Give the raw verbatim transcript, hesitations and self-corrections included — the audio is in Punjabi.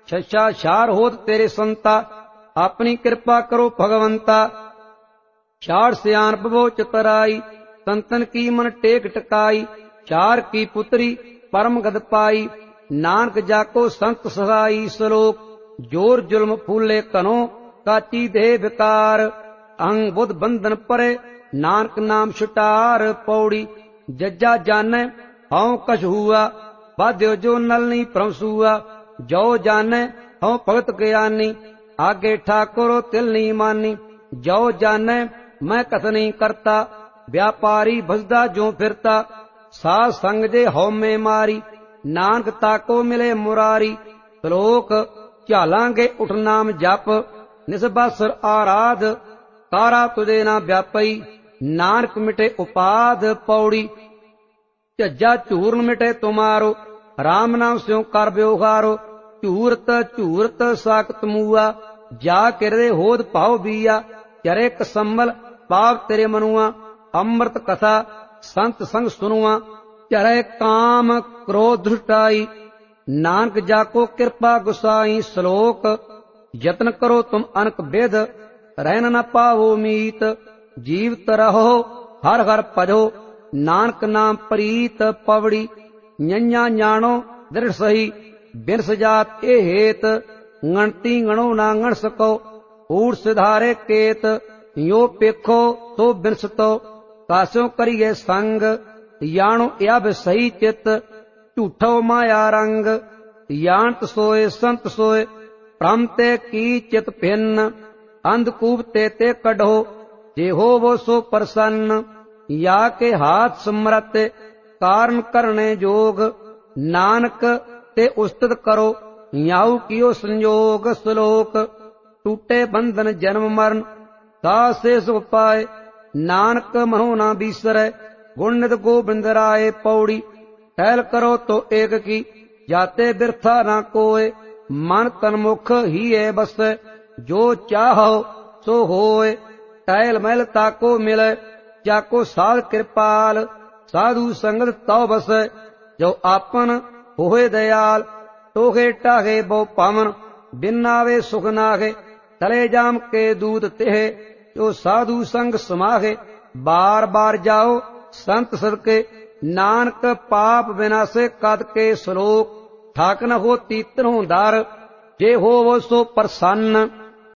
ਛੱਛਾ ਛਾਰ ਹੋਤ ਤੇਰੇ ਸੰਤਾ, ਆਪਣੀ ਕਿਰਪਾ ਕਰੋ ਭਗਵੰਤਾ। ਛਾੜ ਸਿਆਣ ਪਵੋ ਚਤਰਾਈ, ਸੰਤਨ ਕੀ ਮਨ ਟੇਕ ਟਕਾਈ। ਚਾਰ ਕੀ ਪੁੱਤਰੀ ਪਰਮ ਗਦ ਪਾਈ, ਨਾਨਕ ਜਾਕੋ ਸੰਤ ਸਹਾਈ। ਸ਼ਲੋਕ। ਜੋਰ ਜ਼ੁਲਮ ਫੂਲੇ ਘਨੋ, ਕਾਚੀ ਦੇ ਵਿਕਾਰ। ਅੰਗ ਬੁੱਧ ਬੰਧਨ ਪਰੇ, ਨਾਨਕ ਨਾਮ ਛੁਟਾਰ। ਪੌੜੀ। ਜੱਜਾ ਜਾਣੈ ਹਉ ਕਛ ਹੂਆ, ਬਾਧਿਓ ਜੋ ਨਲਨੀ ਭ੍ਰਮ ਸੂਆ। ਜੋ ਜਾਣੈ ਹਉ ਭਗਤ ਗਿਆਨੀ, ਆਗੇ ਠਾਕੁਰ ਤਿਲ ਨੀ ਮਾਨੀ। ਜੋ ਜਾਣੈ ਮੈਂ ਕਥ ਨਹੀਂ ਕਰਤਾ, ਵਿਆਪਾਰੀ ਭਜਦਾ ਜੋ ਫਿਰਤਾ। ਸਾਧ ਸੰਗ ਜੇ ਹਉਮੈ ਮਾਰੀ, ਨਾਨਕ ਤਾਕੋ ਮਿਲੇ ਮੁਰਾਰੀ। ਸ਼ਲੋਕ। ਝਾਲਾਂਗੇ ਉਠ ਨਾਮ ਜਪ, ਨਿਸਬਾਸਰ ਆਰਾਧ। ਤਾਰਾ ਤੁਝੇ ਨਾ ਵਿਆਪਈ, ਨਾਨਕ ਮਿਟੇ ਉਪਾਧ। ਪੌੜੀ। ਝੱਜਾ ਝੂਰਨ ਮਿਟੇ ਤੁਮਾਰੋ, ਰਾਮ ਨਾਮ ਸਿਉ ਕਰ ਵਿਵਹਾਰੋ। ਝੂਰਤ ਝੂਰਤ ਸਾਖਤ ਮੂਆ, ਜਾ ਕਿਰਦੇ ਹੋਦ ਭਾਉ ਬੀਆ। ਚਰੇ ਕਸੰਮਲ ਪਾਪ ਤੇਰੇ ਮਨੁਆ, ਅੰਮ੍ਰਿਤ ਕਥਾ ਸੰਤ ਸੰਗ ਸੁਨੁਆ। ਚਰੇ ਕਾਮ ਕ੍ਰੋਧ ਧ੍ਰਿਟਾਈ, ਨਾਨਕ ਜਾਕੋ ਕਿਰਪਾ ਗੁਸਾਈ। ਸ਼ਲੋਕ। ਯਤਨ ਕਰੋ ਤੁਮ ਅਨਕ ਬਿਧ, ਰਹਿਨ ਨ ਪਾਵੋ ਮੀਤ। ਜੀਵਤ ਰਹੋ ਹਰ ਹਰ ਭਜੋ, ਨਾਨਕ ਨਾਮ ਪ੍ਰੀਤ। ਪਵੜੀ। ਨਿਆ ਜਾਣੋ ਦ੍ਰਿੜ ਸਹੀ, ਬਿਨ ਸਜਾਤ ਇਹ ਹੇਤ। ਗਣਤੀ ਗਣੋ ਨਾ ਗਣ ਸਕੋ, ਊੜ ਸਿਧਾਰੇ ਕੇਤ। ਯੋ ਪੇਖੋ ਸੋ ਬਿਨਸਤੋ, ਕਾਸਿਓ ਕਰੀਏ ਸੰਗ। ਜਾਣੋ ਅਬ ਸਹੀ ਚਿਤ, ਝੂਠੋ ਮਾਇਆ ਰੰਗ। ਜਾਣਤ ਸੋਏ ਸੰਤ ਸੋਏ, ਭ੍ਰਮ ਤੇ ਕੀ ਚਿਤ ਭਿੰਨ। ਅੰਧਕੂਪ ਤੇ ਤੇ ਕਢੋ, ਜੇ ਹੋਵੋ ਸੋ ਪ੍ਰਸੰਨ। ਯਾ ਕੇ ਹਾਥ ਸਮਰਤ, ਕਾਰਨ ਕਰਨੇ ਜੋਗ। ਨਾਨਕ ਤੇ ਉਸਤਤ ਕਰੋ, ਯਾਉ ਕੀਓ ਸੰਜੋਗ। ਸ਼ਲੋਕ। ਟੂਟੇ ਬੰਧਨ ਜਨਮ ਮਰਨ, ਸਾਧ ਸੇ ਸੁਖ ਪਾਏ। ਨਾਨਕ ਮਨੋ ਨਾ ਬੀਸਰੈ, ਗੁਣ ਨਿਤ ਗੋਬਿੰਦ ਰਾਏ। ਪੌੜੀ। ਟਹਿਲ ਕਰੋ ਤੋ ਏਕ ਕੀ, ਜਾਤੇ ਬਿਰਥਾ ਨਾ ਕੋਏ। ਮਨ ਤਨ ਮੁਖ ਹੀ ਏ ਬਸੈ, ਜੋ ਚਾਹੋ ਸੋ ਹੋਏ। ਟਹਿਲ ਮਹਿਲ ਤਾਕੋ ਮਿਲੈ, ਜਾਕੋ ਸਾਧ ਕਿਰਪਾਲ। ਸਾਧੂ ਸੰਗਤ ਤਉ ਬਸੈ, ਜੋ ਆਪਨ ਹੋਏ ਦਇਆਲ। ਟੋਹੇ ਟਾਹੇ ਬਹੁ ਪਾਵਨ, ਬਿਨ ਆਵੇ ਸੁਖ ਨਾਹੇ। ਤਲੇ ਜਾਮ ਕੇ ਦੂਤ ਤਿਹ, ਜੋ ਸਾਧੂ ਸੰਗ ਸਮਾਹੇ। ਬਾਰ ਬਾਰ ਜਾਓ ਸੰਤ ਸਦਕੇ, ਨਾਨਕ ਪਾਪ ਵਿਨਾਸੇ ਕਦ ਕੇ। ਸ਼ਲੋਕ। ਠਾਕ ਨ ਹੋਤੀ ਤਿਨਹੁ ਦਰ, ਜੇ ਹੋਵੋ ਸੋ ਪ੍ਰਸੰਨ।